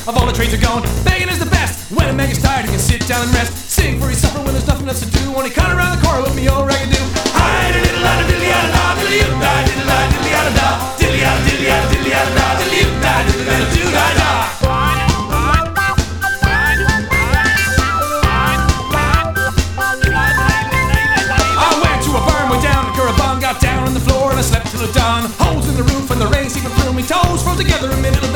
of all the trades are gone. Begging is the best. When a man gets tired, he can sit down and rest. Sing for his supper when there's nothing else to do. When he cut around the corner with me old ragged do. Hi, diddle-diddle-da, diddle-yada-da, diddle-you-da, diddle-da, diddle-yada-da, diddle-yada, diddle-yada, diddle-yada-da, diddle-you-da, diddle-yada, diddle-yada. Got down on the floor and I slept till the dawn. Holes in the roof and the rain seeping through me. Toes froze together a minute.